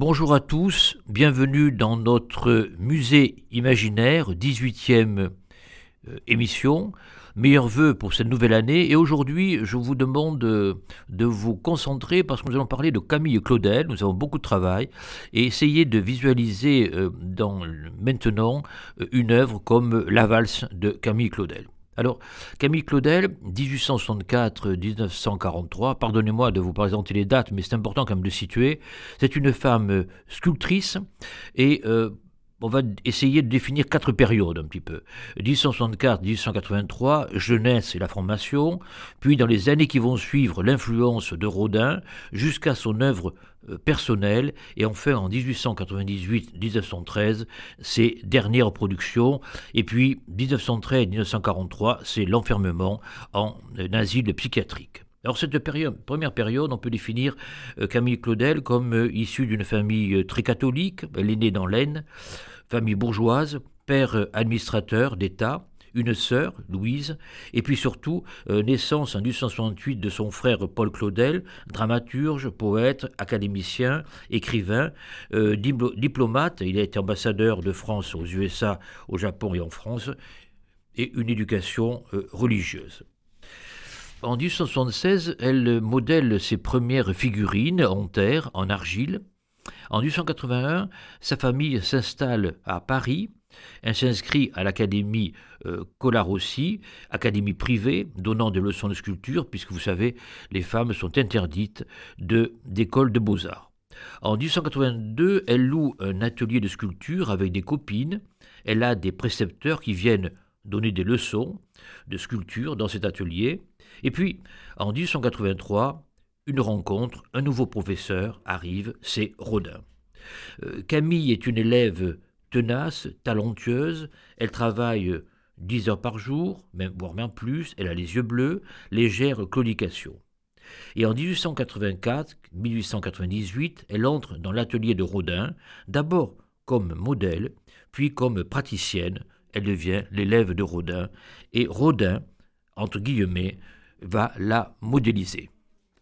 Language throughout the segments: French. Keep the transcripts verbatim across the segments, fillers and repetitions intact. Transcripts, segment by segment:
Bonjour à tous, bienvenue dans notre musée imaginaire, dix-huitième euh, émission. Meilleurs vœux pour cette nouvelle année. Et aujourd'hui, je vous demande euh, de vous concentrer parce que nous allons parler de Camille Claudel. Nous avons beaucoup de travail et essayer de visualiser euh, dans, maintenant euh, une œuvre comme La valse de Camille Claudel. Alors, Camille Claudel, dix-huit cent soixante-quatre à dix-neuf cent quarante-trois, pardonnez-moi de vous présenter les dates, mais c'est important quand même de situer. C'est une femme sculptrice et euh, on va essayer de définir quatre périodes un petit peu. dix-huit cent soixante-quatre à dix-huit cent quatre-vingt-trois, jeunesse et la formation, puis dans les années qui vont suivre, l'influence de Rodin, jusqu'à son œuvre personnelle, et enfin en dix-huit cent quatre-vingt-dix-huit à dix-neuf cent treize, ses dernières productions, et puis dix-neuf cent treize à dix-neuf cent quarante-trois, c'est l'enfermement en asile psychiatrique. Alors cette période, première période, on peut définir euh, Camille Claudel comme euh, issue d'une famille euh, très catholique. Elle est née dans l'Aisne, famille bourgeoise, père euh, administrateur d'État, une sœur, Louise, et puis surtout euh, naissance en dix-huit cent soixante-huit de son frère Paul Claudel, dramaturge, poète, académicien, écrivain, euh, diplo- diplomate. Il a été ambassadeur de France aux U S A, au Japon et en France, et une éducation euh, religieuse. En dix-huit cent soixante-seize, elle modèle ses premières figurines en terre, en argile. En dix-huit cent quatre-vingt-un, sa famille s'installe à Paris. Elle s'inscrit à l'académie euh, Colarossi, académie privée, donnant des leçons de sculpture, puisque vous savez, les femmes sont interdites de, d'école de beaux-arts. En dix-huit cent quatre-vingt-deux, elle loue un atelier de sculpture avec des copines. Elle a des précepteurs qui viennent donner des leçons de sculpture dans cet atelier. Et puis, en dix-huit cent quatre-vingt-trois, une rencontre, un nouveau professeur arrive, c'est Rodin. Euh, Camille est une élève tenace, talentueuse, elle travaille dix heures par jour, même, voire même plus, elle a les yeux bleus, légère claudication. Et en dix-huit cent quatre-vingt-quatre à dix-huit cent quatre-vingt-dix-huit, elle entre dans l'atelier de Rodin, d'abord comme modèle, puis comme praticienne, elle devient l'élève de Rodin, et Rodin, entre guillemets, va la modéliser.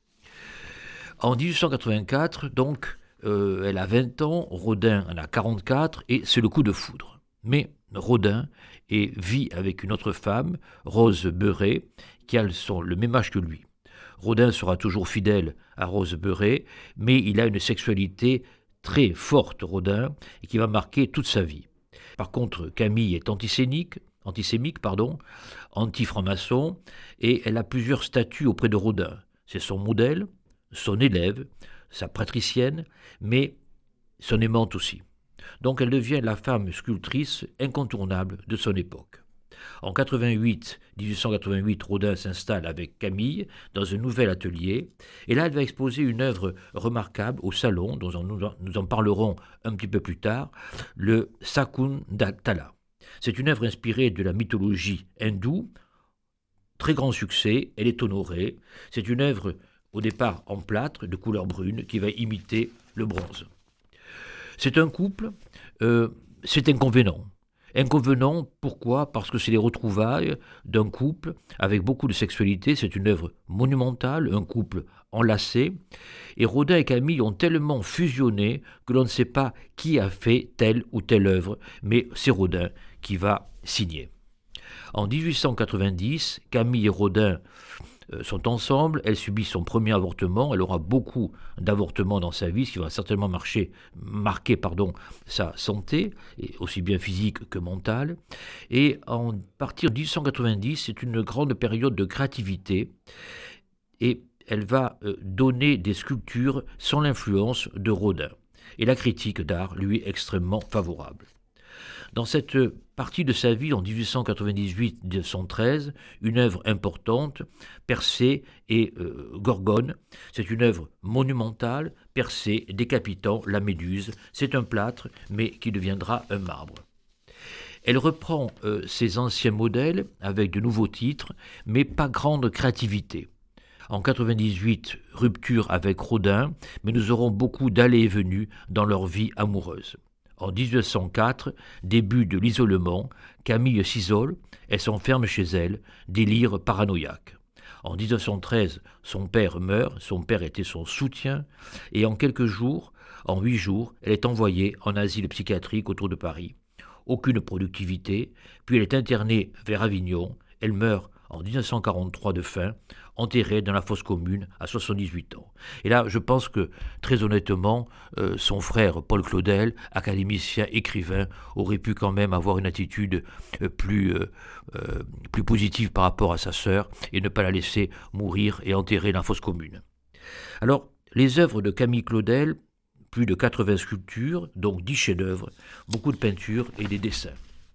En dix-huit cent quatre-vingt-quatre, donc, euh, elle a vingt ans, Rodin en a quarante-quatre, et c'est le coup de foudre. Mais Rodin et vit avec une autre femme, Rose Beuret, qui a son, le même âge que lui. Rodin sera toujours fidèle à Rose Beuret, mais il a une sexualité très forte, Rodin, et qui va marquer toute sa vie. Par contre, Camille est antisémique, antisémique, pardon, anti-franc-maçon, et elle a plusieurs statuts auprès de Rodin. C'est son modèle, son élève, sa patricienne, mais son aimante aussi. Donc elle devient la femme sculptrice incontournable de son époque. En dix-huit cent quatre-vingt-huit, Rodin s'installe avec Camille dans un nouvel atelier, et là elle va exposer une œuvre remarquable au salon, dont nous en parlerons un petit peu plus tard, le Sakuntala. C'est une œuvre inspirée de la mythologie hindoue, très grand succès, elle est honorée. C'est une œuvre au départ en plâtre de couleur brune qui va imiter le bronze. C'est un couple, euh, c'est inconvénient. Inconvenant, pourquoi ? Parce que c'est les retrouvailles d'un couple avec beaucoup de sexualité. C'est une œuvre monumentale, un couple enlacé. Et Rodin et Camille ont tellement fusionné que l'on ne sait pas qui a fait telle ou telle œuvre, mais c'est Rodin qui va signer. En dix-huit cent quatre-vingt-dix, Camille et Rodin sont ensemble, elle subit son premier avortement, elle aura beaucoup d'avortements dans sa vie, ce qui va certainement marcher, marquer pardon, sa santé, et aussi bien physique que mentale. Et à partir de dix-huit cent quatre-vingt-dix, c'est une grande période de créativité, et elle va donner des sculptures sans l'influence de Rodin. Et la critique d'art lui est extrêmement favorable. Dans cette partie de sa vie, en dix-huit cent quatre-vingt-dix-huit à dix-neuf cent treize, une œuvre importante, Persée et euh, Gorgone. C'est une œuvre monumentale, Persée décapitant la Méduse. C'est un plâtre, mais qui deviendra un marbre. Elle reprend euh, ses anciens modèles avec de nouveaux titres, mais pas grande créativité. En quatre-vingt-dix-huit, rupture avec Rodin, mais nous aurons beaucoup d'allées et venues dans leur vie amoureuse. En dix-neuf cent quatre, début de l'isolement, Camille s'isole, elle s'enferme chez elle, délire paranoïaque. En dix-neuf cent treize, son père meurt, son père était son soutien, et en quelques jours, En huit jours, elle est envoyée en asile psychiatrique autour de Paris. Aucune productivité, puis elle est internée vers Avignon. Elle meurt en mille neuf cent quarante-trois de faim, enterrée dans la fosse commune à soixante-dix-huit ans. Et là, je pense que, très honnêtement, euh, son frère Paul Claudel, académicien, écrivain, aurait pu quand même avoir une attitude euh, plus, euh, euh, plus positive par rapport à sa sœur et ne pas la laisser mourir et enterrer dans la fosse commune. Alors, les œuvres de Camille Claudel, plus de quatre-vingts sculptures, donc dix chefs-d'œuvre, beaucoup de peintures et des dessins.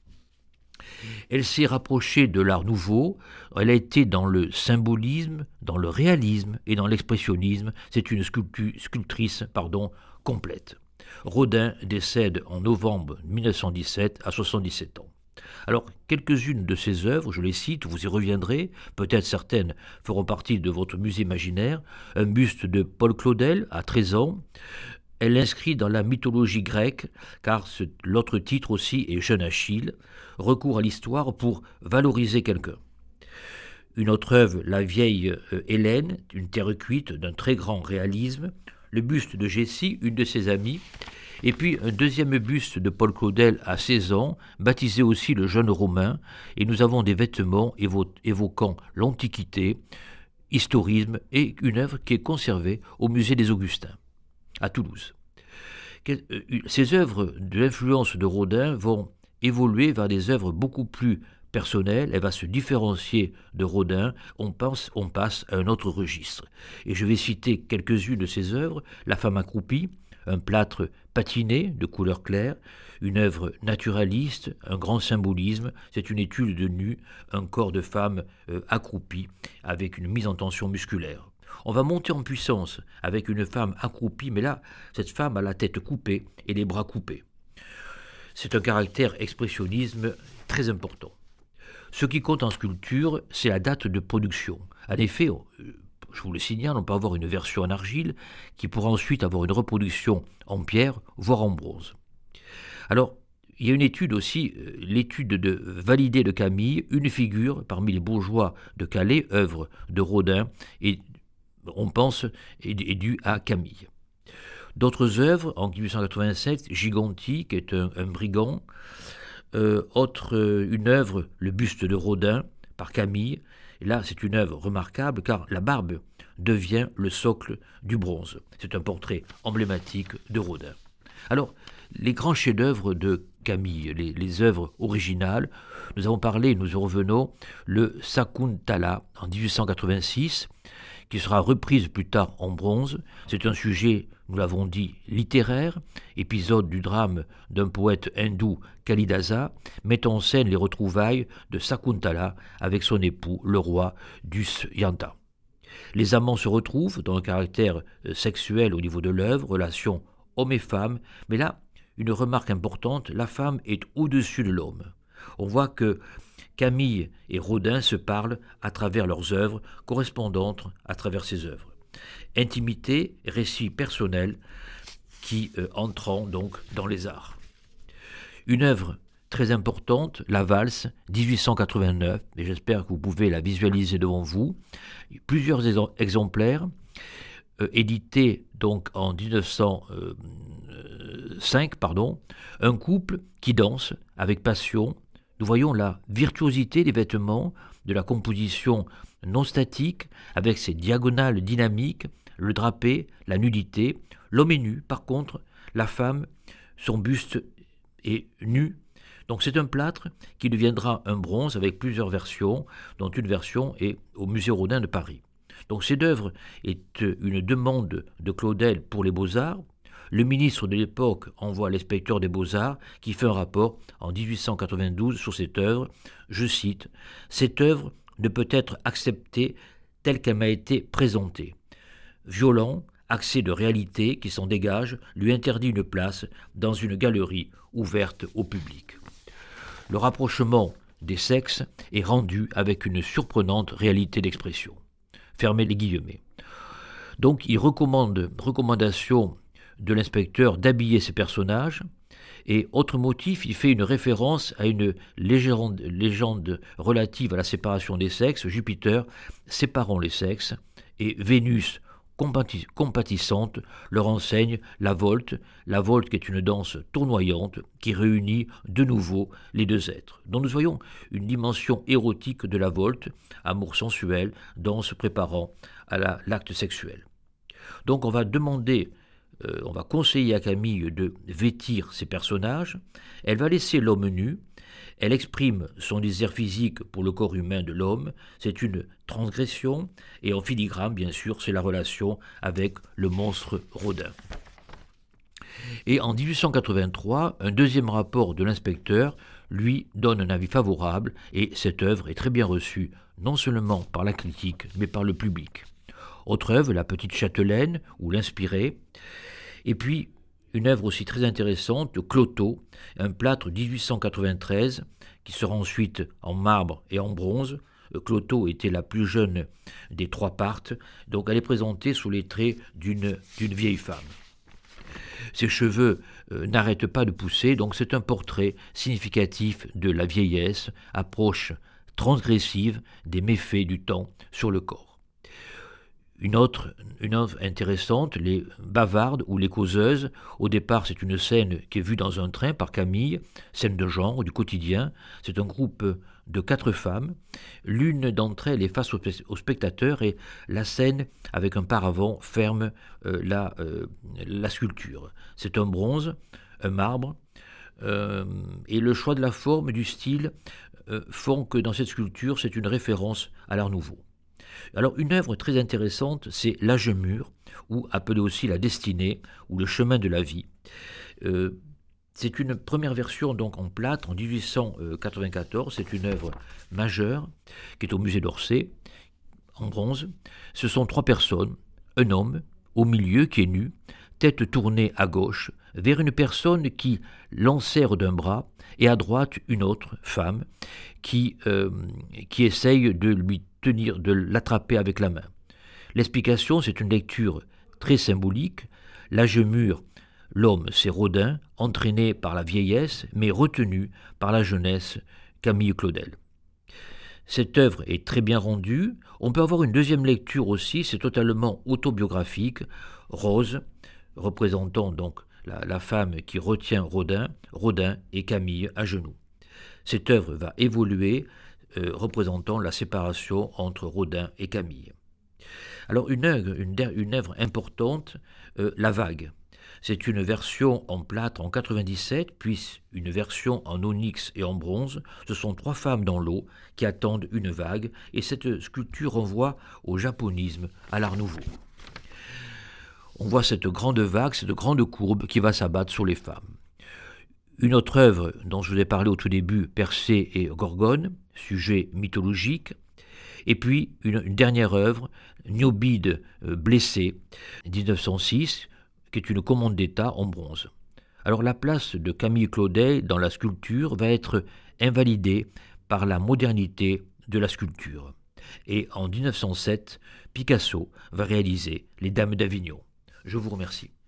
Elle s'est rapprochée de l'art nouveau, elle a été dans le symbolisme, dans le réalisme et dans l'expressionnisme. C'est une sculptu- sculptrice pardon, complète. Rodin décède en novembre mille neuf cent dix-sept à soixante-dix-sept ans. Alors, quelques-unes de ces œuvres, je les cite, vous y reviendrez, peut-être certaines feront partie de votre musée imaginaire. Un buste de Paul Claudel à treize ans, elle l'inscrit dans la mythologie grecque, car ce, l'autre titre aussi est Jeune Achille, recours à l'histoire pour valoriser quelqu'un. Une autre œuvre, La vieille euh, Hélène, une terre cuite d'un très grand réalisme, le buste de Jessie, une de ses amies, et puis un deuxième buste de Paul Claudel à seize ans, baptisé aussi le jeune Romain, et nous avons des vêtements évo- évoquant l'Antiquité, historisme, et une œuvre qui est conservée au musée des Augustins, à Toulouse. Ces œuvres de l'influence de Rodin vont évoluer vers des œuvres beaucoup plus personnelles. Elle va se différencier de Rodin. On, pense, on passe à un autre registre. Et je vais citer quelques-unes de ces œuvres. La femme accroupie, un plâtre patiné de couleur claire, une œuvre naturaliste, un grand symbolisme. C'est une étude de nu, un corps de femme euh, accroupi avec une mise en tension musculaire. On va monter en puissance avec une femme accroupie, mais là, cette femme a la tête coupée et les bras coupés. C'est un caractère expressionnisme très important. Ce qui compte en sculpture, c'est la date de production. En effet, je vous le signale, on peut avoir une version en argile qui pourra ensuite avoir une reproduction en pierre, voire en bronze. Alors, il y a une étude aussi, l'étude de Validé de Camille, une figure parmi les bourgeois de Calais, œuvre de Rodin, et on pense, est, est due à Camille. D'autres œuvres, en dix-huit cent quatre-vingt-sept, Giganti, qui est un, un brigand. Euh, autre, euh, une œuvre, le buste de Rodin, par Camille. Et là, c'est une œuvre remarquable, car la barbe devient le socle du bronze. C'est un portrait emblématique de Rodin. Alors, les grands chefs-d'œuvre de Camille, les, les œuvres originales, nous avons parlé, nous y revenons, le Sakuntala, en dix-huit cent quatre-vingt-six, qui sera reprise plus tard en bronze. C'est un sujet, nous l'avons dit, littéraire, épisode du drame d'un poète hindou, Kalidasa, mettant en scène les retrouvailles de Sakuntala avec son époux, le roi Dushyanta. Les amants se retrouvent dans un caractère sexuel au niveau de l'œuvre, relation homme et femme, mais là, une remarque importante, la femme est au-dessus de l'homme. On voit que Camille et Rodin se parlent à travers leurs œuvres, correspondantes à travers ces œuvres. Intimité, récit personnel qui euh, entrent donc dans les arts. Une œuvre très importante, la valse, dix-huit cent quatre-vingt-neuf, et j'espère que vous pouvez la visualiser devant vous. Plusieurs exemplaires, euh, édités donc en dix-neuf cent cinq, pardon, un couple qui danse avec passion. Nous voyons la virtuosité des vêtements, de la composition non statique, avec ses diagonales dynamiques, le drapé, la nudité. L'homme est nu, par contre, la femme, son buste est nu. Donc c'est un plâtre qui deviendra un bronze avec plusieurs versions, dont une version est au musée Rodin de Paris. Donc cette œuvre est une demande de Claudel pour les Beaux-Arts. Le ministre de l'époque envoie l'inspecteur des Beaux-Arts qui fait un rapport en dix-huit cent quatre-vingt-douze sur cette œuvre. Je cite « Cette œuvre ne peut être acceptée telle qu'elle m'a été présentée. Violent, accès de réalité qui s'en dégage lui interdit une place dans une galerie ouverte au public. » Le rapprochement des sexes est rendu avec une surprenante réalité d'expression. Fermez les guillemets. Donc il recommande, recommandation de l'inspecteur d'habiller ses personnages, et autre motif, il fait une référence à une légende, légende relative à la séparation des sexes, Jupiter séparant les sexes, et Vénus compati- compatissante leur enseigne la volte, la volte qui est une danse tournoyante qui réunit de nouveau les deux êtres. Donc nous voyons une dimension érotique de la volte, amour sensuel, danse préparant à la- l'acte sexuel. Donc on va demander, euh, on va conseiller à Camille de vêtir ses personnages, elle va laisser l'homme nu, elle exprime son désir physique pour le corps humain de l'homme, c'est une transgression, et en filigrane, bien sûr, c'est la relation avec le monstre Rodin. Et en dix-huit cent quatre-vingt-trois, un deuxième rapport de l'inspecteur lui donne un avis favorable, et cette œuvre est très bien reçue, non seulement par la critique, mais par le public. Autre œuvre, La Petite Châtelaine, ou L'Inspiré, et puis une œuvre aussi très intéressante de Cloto, un plâtre dix-huit cent quatre-vingt-treize, qui sera ensuite en marbre et en bronze. Cloto était la plus jeune des trois Parthes, donc elle est présentée sous les traits d'une d'une vieille femme. Ses cheveux euh, n'arrêtent pas de pousser, donc c'est un portrait significatif de la vieillesse, approche transgressive des méfaits du temps sur le corps. Une autre, une œuvre intéressante, Les Bavardes ou Les Causeuses. Au départ, c'est une scène qui est vue dans un train par Camille, scène de genre, du quotidien. C'est un groupe de quatre femmes. L'une d'entre elles est face au, au spectateur et la scène, avec un paravent, ferme euh, la, euh, la sculpture. C'est un bronze, un marbre, euh, et le choix de la forme, du style, euh, font que dans cette sculpture, c'est une référence à l'Art Nouveau. Alors une œuvre très intéressante, c'est L'Âge mûr, ou appelé aussi La Destinée, ou Le Chemin de la vie. Euh, c'est une première version donc en plâtre en dix-huit cent quatre-vingt-quatorze, c'est une œuvre majeure qui est au musée d'Orsay, en bronze. Ce sont trois personnes, un homme au milieu qui est nu, tête tournée à gauche, vers une personne qui l'enserre d'un bras, et à droite une autre femme qui, euh, qui essaye de lui tenir, de l'attraper avec la main. L'explication, c'est une lecture très symbolique. L'âge mûr, l'homme, c'est Rodin, entraîné par la vieillesse, mais retenu par la jeunesse, Camille Claudel. Cette œuvre est très bien rendue. On peut avoir une deuxième lecture aussi, c'est totalement autobiographique. Rose, représentant donc la, la femme qui retient Rodin, Rodin et Camille à genoux. Cette œuvre va évoluer, euh, représentant la séparation entre Rodin et Camille. Alors une œuvre, une, une œuvre importante, euh, La Vague. C'est une version en plâtre en quatre-vingt-dix-sept, puis une version en onyx et en bronze. Ce sont trois femmes dans l'eau qui attendent une vague, et cette sculpture renvoie au japonisme, à l'Art Nouveau. On voit cette grande vague, cette grande courbe qui va s'abattre sur les femmes. Une autre œuvre dont je vous ai parlé au tout début, Persée et Gorgone, sujet mythologique. Et puis une, une dernière œuvre, Niobide euh, blessé, dix-neuf cent six, qui est une commande d'État en bronze. Alors la place de Camille Claudel dans la sculpture va être invalidée par la modernité de la sculpture. Et en dix-neuf cent sept, Picasso va réaliser Les Dames d'Avignon. Je vous remercie.